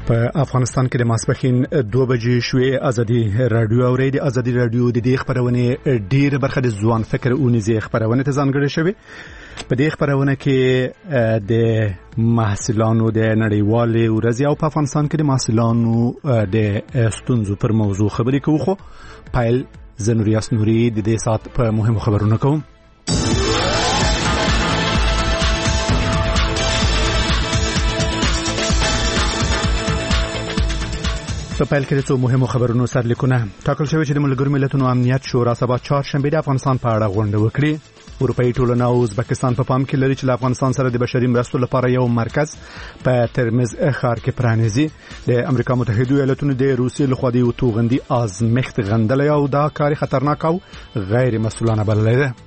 په افغانستان کې د ماسپښین 2 بجې شوې ازادي رادیو اوریدي ازادي رادیو د دې خبرونه ډیر برخه د ځوان فکر اونیزه خبرونه ته ځانګړې شوې. په دې خبرونه کې د محصلانو د نړیوالې ورځې او په افغانستان کې د محصلانو د ستونزو پر موضوع خبرې کوو. خو پایل زنوریاس نوري د دې سات په مهمو خبرونه کوم. په پیل کې د څو مهمو خبرونو سرلیکونه ټاکل شوی چې د ملګرو ملتونو امنیت شورا سبا چهارشنبه د افغانستان په اړه غونډه وکړي. اروپאי ټولنه او ازبکستان په پام کې لري چې افغانستان سره د بشري مرستو لپاره یو مرکز په ترمز ښار کې پرانیزي. د امریکا متحده ایالاتونو د روسیې لخوا د توغندي ازمخت غندلې او دا کار خطرناک او غیر مسؤلانه بللی ده.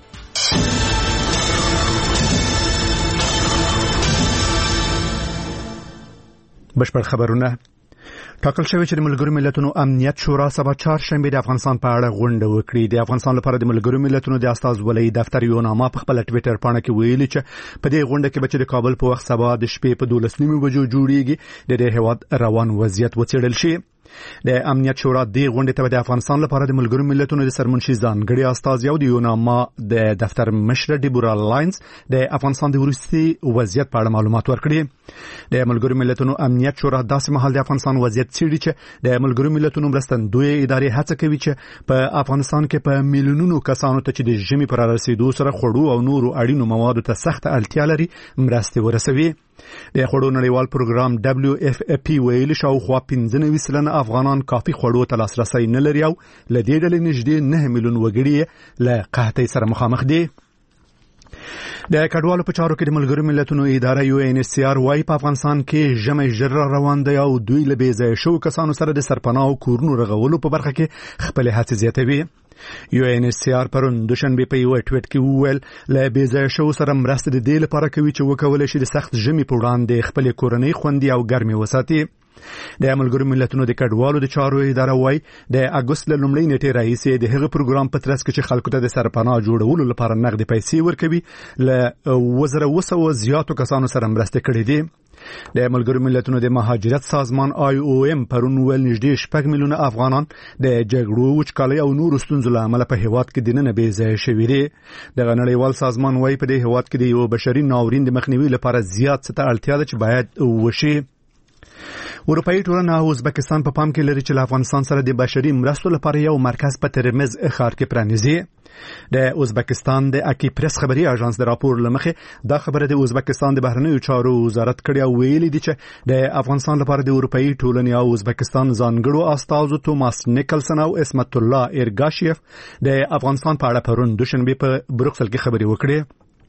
بشپړ خبرونه ټاکل شوی چې د ملګرو ملتونو امنیت شورا سبا چهارشنبه د افغانستان په اړه غونډه وکړي. د افغانستان لپاره د ملګرو ملتونو د استازولۍ دفتر یو نامه په خپل ټوئیټر باندې کې ویلي چې په دې غونډه کې به د کابل په وخت سبا د شپې په 12 بجو جوړیږي د دې هیواد روان وضعیت وڅېړل شي. د امنیت شورا د غونډې ته د افغانستان لپاره د ملګرو ملتونو د سرمنشي ځانګړي استاذ یو د یوناما د دفتر مشر ډیبورا لاینز د افغانستان د وروستي وضعیت په اړه معلومات ورکړي. د ملګرو ملتونو امنیت شورا داسې مهال د افغانستان وضعیت څېړي چې د ملګرو ملتونو مرستندوی ادارې هڅه کوي چې په افغانستان کې په میلیونونو کسانو ته چې د ژمي پر رسیدو سره خوړو او نورو اړینو موادو ته سخت اړتیا لري مرستې ورسوي. د خوړو نړیوال پروګرام WFP ویلي شاوخوا 15 سلنه افغانان کافي خوړو ته لاسرسي نه لري او له دې ډلې نږدې 9 میلیون وګړي له قحطۍ سره مخامخ دي. د کډوالو په چارو کې د ملګرو ملتونو اداره UNHCR وايي په افغانستان کې ژمي ژر روان دی او دوی له بې ځایه شوو کسانو سره د سرپناه او کورونو رغولو په برخه کې خپل هڅې زیاتوي. UNHCR پرون دوشنبه په یو ټویټ کې وویل له بې ځایه شوو سره مرسته د دې لپاره کوي چې وکولای شي د سخت ژمي په وړاندې خپل کورنۍ خوندي او ګرمي وساتي. د ملګرو ملتونو د کډوالو د چارو اداره وايي د اگست له لومړۍ نیټې راهیسې د هغه پروګرام په ترڅ کې چې خلکو ته د سرپناه جوړولو لپاره نقد پیسې ورکوي له 200 زیاتو کسانو سره مرسته کړې دي. د ملګرو ملتونو د مهاجرت سازمان IOM پرون ویل نږدې 6 میلیونه افغانان د جګړو وچکالۍ او نورو ستونزو له امله په هیواد کې دننه بې ځایه شوي دي. د نړیوال سازمان وايي په دې هیواد کې د یو بشري ناورین د مخنیوي لپاره زیات څه اړتیا ده چې باید وشي. اروپאי ټولنه او ازبکستان په پام کې لري چې افغانستان سره د بشري مرستو لپاره یو مرکز په ترمز ښار کې پرانیزي. د ازبکستان د اکی پریس خبري اژانس د راپور لمخه دا خبره د ازبکستان د بهرنیو چارو وزارت کړي او ویلي دي چې د افغانستان لپاره د اروپאי ټولنې او ازبکستان ځانګړو استازو توماس نیکلسن او اسمت الله ایرګاشیف د افغانستان په اړه پرون دوشنبه په بروکسل کې خبري وکړي.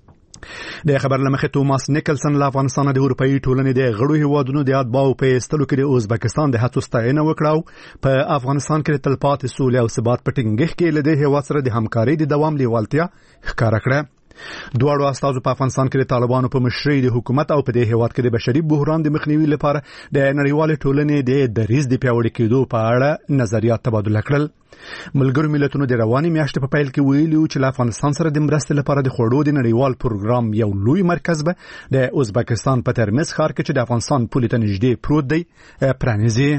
د خبر لمخه توماس نیکلسن له افغانستان د اروپאי ټولنې د غړو هیوادونو د اتباعو په استلو کې د ازبکستان د هڅو ستاینه وکړه په افغانستان کې د تلپاتې سولې او ثبات په ټینګښت کې له دې هیواد سره د همکارۍ د دوام لیوالتیا ښکاره کړه. دواړو استازو په افغانستان کې د طالبانو په مشرۍ د حکومت او په دې هیواد کې د بشري بحران د مخنیوي لپاره د نړیوال ټولنې د دریځ د پیاوړي کېدو په اړه نظریات تبادله کړل. ملګرو ملتونو د رواني میاشتې په پیل کې ویلي چې افغانستان سره د مرستې لپاره د خوړو د نړیوال پروګرام یو لوی مرکز به د ازبکستان په ترمز ښار کې چې د افغانستان پولې ته نږدې پروت دی پرانیزي.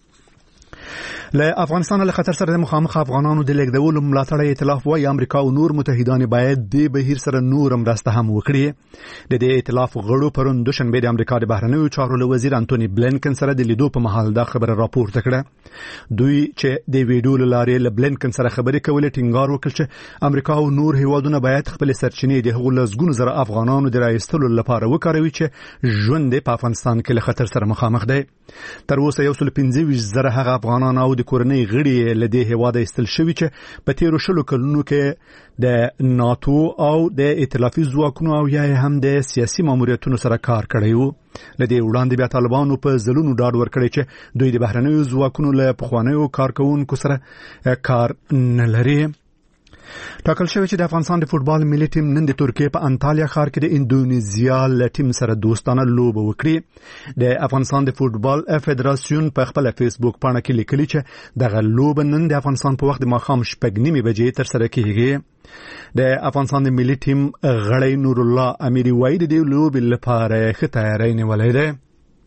له افغانستان له خطر سره د مخامخ افغانانو د لیږدولو ملاتړ ائتلاف وايي امریکا او نور متحدان باید د بهیر سره نور مرسته هم وکړي. د دې ائتلاف غړو پرون دوشنبه د امریکا د بهرنیو چارو وزیر انټونی بلینکن سره د لیدو په مهال دا خبره راپورته کړه. دوی چې د ویډیو لارې له بلینکن سره خبرې کولې ټینګار وکړ چې امریکا او نور هیوادونه باید خپل سرچینې د هغو لزګونو زره افغانانو د راایستلو لپاره وکاروي چې ژوند په افغانستان کې له خطر سره مخامخ دی. تر اوسه 125 زره هغه افغانان او د کورنۍ غړي له دې هواده استل شوی چې په تیرو شلو کلونو کې د ناتو او د ائتلافي ځواکونو او یا هم د سیاسي ماموریتونو سره کار کړی وو. له دې وړاندې بیا طالبانو په ځلونو ډاډ ورکړی چې دوی د بهرنیو ځواکونو له پخوانیو کارکونکو سره کار نه لري. ټاکل شوی چې د افغانستان د فوتبال ملي ټیم نن د ترکیه په انټالیا ښار کې د اندونیزیا له ټیم سره دوستانه لوبه وکړي. د افغانستان د فوتبال فدراسیون په خپل فیسبوک باندې کې لیکلي چې دغه لوبه نن د افغانستان په وخت د ماښام 6:30 بجې تر سره کیږي. د افغانستان د ملي ټیم غړی نور الله اميري وايي د لوبې لپاره ښه تیاری نیولې ده.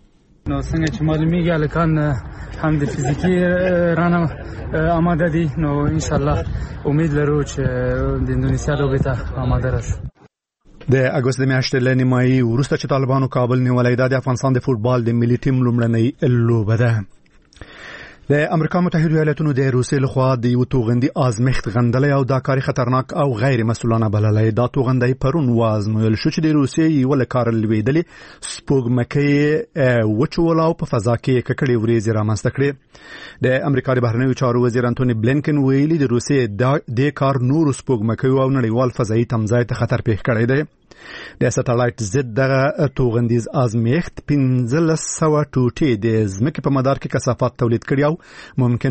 نو څنګه چې معلومیږي الکان هم د فزیکی رانه آماده دي نو ان شاء الله امید لرو چې د اندونیسیا لوبې ته آماده راشو. د اګوست د میاشتې له نیمایي وروسته چې طالبانو کابل نیولای د افغانستان د فوتبال د ملي ټیم لومړنۍ لوبه ده. د امریکا متحده ایالاتونو د روسیې لخوا د یو توغندي ازمخت غندلې او دا کاری خطرناک او غیر مسؤلانه بللې. دا توغندي پرون وازمویل شو چې د روسیې یو لکار لویدلې سپوږمکۍ وچول او په فضا کې ککړې وریځې رامنځته کړې. د امریکا د بهرنیو چارو وزیر انټونی بلینکن ویلي د روسیې د کار نور سپوږمکۍ او نړیوال فضایي تمځای ته خطر پیښ کړی دی. د ساتلایت ضد دغه توغندیز ازمېخت 1500 ټوټې د ځمکې په مدار کې کثافات تولید کړي او ممکن